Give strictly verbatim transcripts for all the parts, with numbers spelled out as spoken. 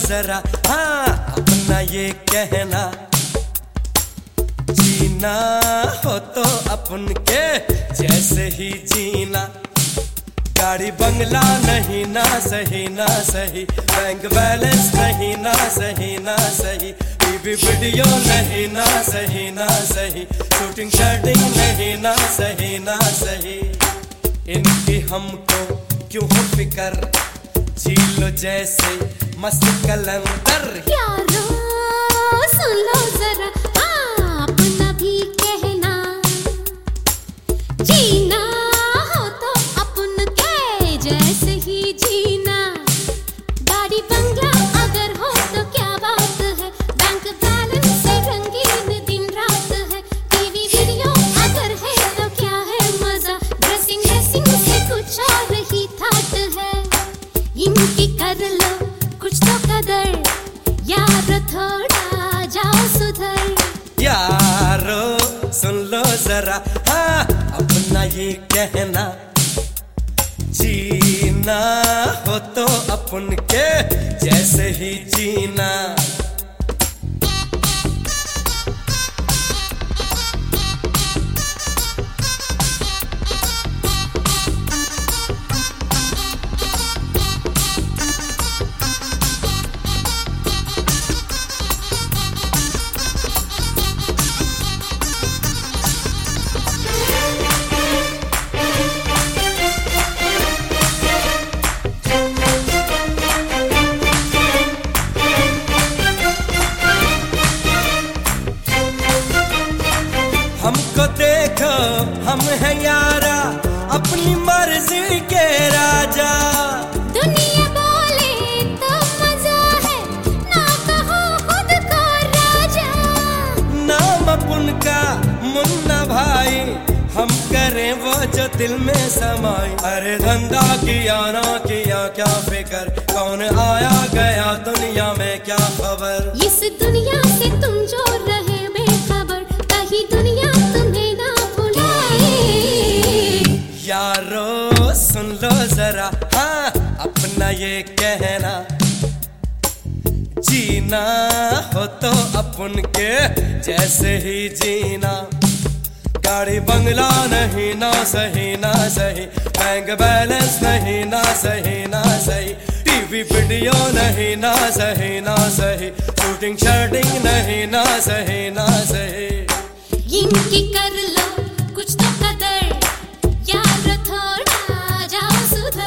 जरा, हाँ अपना ये कहना, जीना हो तो अपन के जैसे ही जीना। गाड़ी बंगला नहीं ना सही ना सही, बैंक बैलेंस नहीं ना सही ना सही, टीवी वीडियो नहीं ना सही ना सही, शूटिंग शर्टिंग नहीं ना सही ना सही। इनकी हमको क्यों हो फिकर, जी लो जैसे मस्त कलंदर। यारो सुन लो जरा, हाँ अपना भी कहना, जीना हो तो अपन के जैसे ही जीना। गाड़ी बंगला अगर हो तो क्या बात है, बैंक बैलेंस से रंगीन दिन रात है, टीवी वीडियो अगर है तो क्या है मजा, ड्रेसिंग ड्रेसिंग से कुछ और ही थाट है। इनकी कर लो कुछ तो कदर, यार थोड़ा जाओ सुधर। यारो सुन लो जरा, हाँ अपना ये कहना, जीना हो तो अपन के जैसे ही जीना। हमको देखो हम हैं यारा, अपनी मर्जी के राजा। दुनिया बोले तो मजा है, ना कहो खुद को राजा। नाम अपन का मुन्ना भाई, हम करें वो जो दिल में समाई। अरे धंधा किया ना किया क्या फिकर, कौन आया गया दुनिया में क्या खबर। इस दुनिया से तुम जो रहे बेखबर, कहीं दुनिया तुम्हें ना भुलाए। यारो सुन लो जरा, हाँ अपना ये कहना, जीना हो तो अपन के जैसे ही जीना। गाड़ी बंगला नहीं ना सही ना सही, बैंक बैलेंस नहीं ना सही ना सही, टीवी वीडियो नहीं ना सही ना सही, शूटिंग शर्टिंग नहीं ना सही ना सही। इनकी कर लो कुछ तो कदर, यार थोड़ा जाओ सुधर।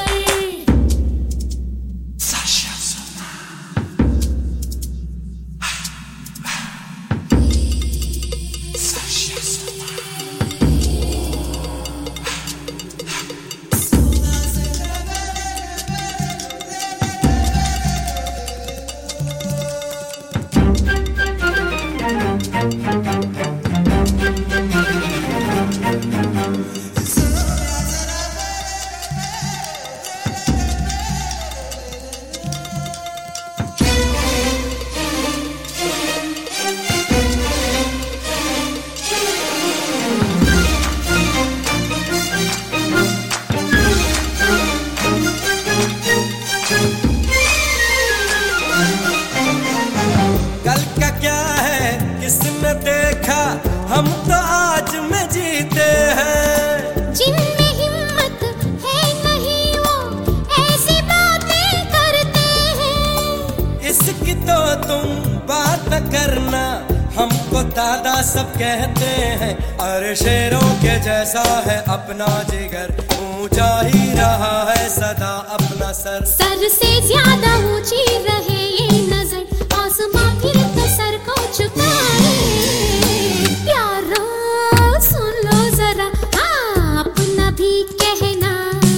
कल का क्या है किसने देखा, हम तो आज में जीते हैं। जिनमें हिम्मत है नहीं वो ऐसी बातें करते हैं। इसकी तो तुम बात करना, हमको दादा सब कहते हैं। अरे शेरों के जैसा है अपना जिगर, ऊंचा ही रहा है सदा अपना सर। सर से ज्यादा ऊंची रहे ये नजर, आसमां फिर तो सर को झुकाए। प्यारो सुन लो जरा, हाँ अपना भी कहना,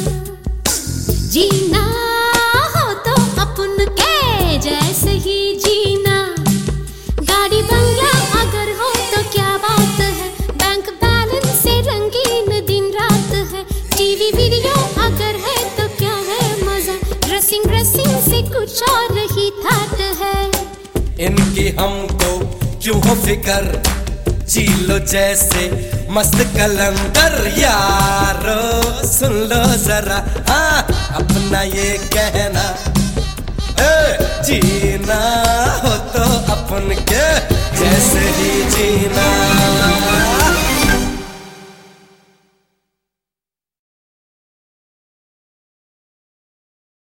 जीना हो तो अपन के जैसे ही जीना। गाड़ी बंगला अगर हो तो क्या बात है, बैंक बैलेंस से रंगीन दिन रात है, टीवी वीडियो अगर है तो क्या है मजा, ड्रेसिंग ड्रेसिंग से कुछ और ही थाट है। इनकी हमको क्यों हो फिकर, जी लो जैसे मस्त कलंदर। यारो सुन लो जरा, हाँ अपना ये कहना, ए, जीना अपन के जैसे ही जीना।